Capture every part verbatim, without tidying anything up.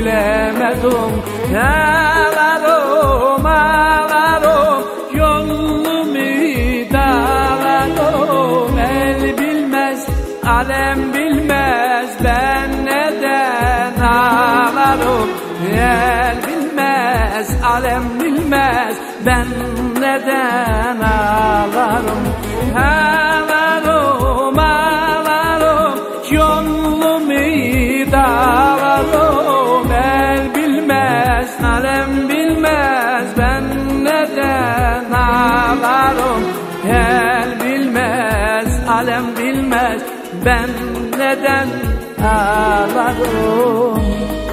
bilemedim. Ağlarım ağlarım yolumu dağlarım. El bilmez alem bilmez ben neden ağlarım. El bilmez alem bilmez ben neden ağlarım. Ağlarım ağlarım yolumu dağlarım. El bilmez alem bilmez ben neden ağlarım. El bilmez alem bilmez ben neden ağlarım.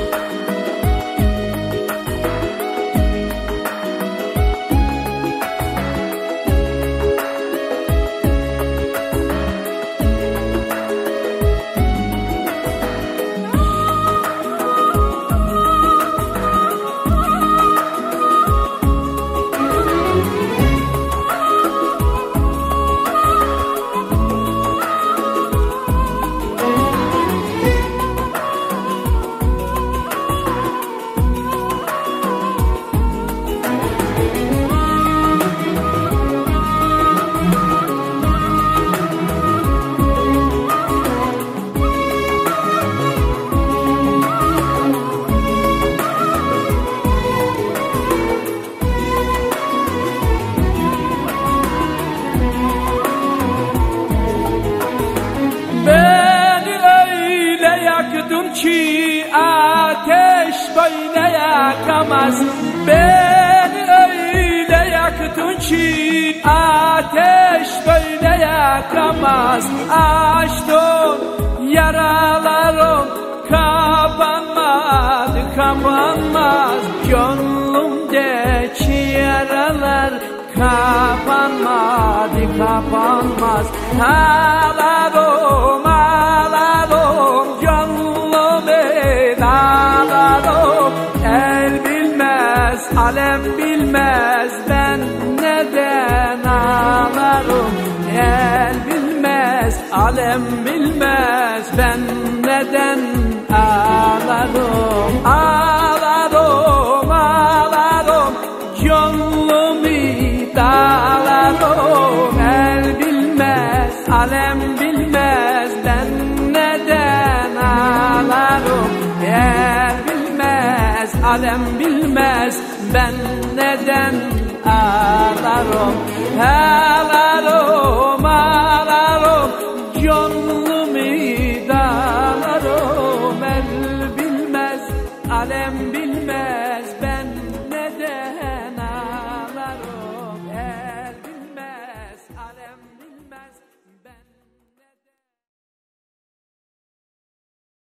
Ki ateş böyle yakamaz. Beni öyle yaktın ki ateş böyle yakamaz. Açtın yaralarım kapanmadı kapanmaz. Gönlümdeki yaralar kapanmadı kapanmaz. Ağlarım ağlarım ağlarım. El bilmez alem bilmez ben neden ağlarım. El bilmez alem bilmez ben neden ağlarım. Ağlarım ağlarım gönlümü dağlarım. El bilmez alem bilmez ben neden ağlarım. El bilmez alem bilmez ben neden ağlarım. Ağlarım ağlarım gönlümü dağlarım. El bilmez alem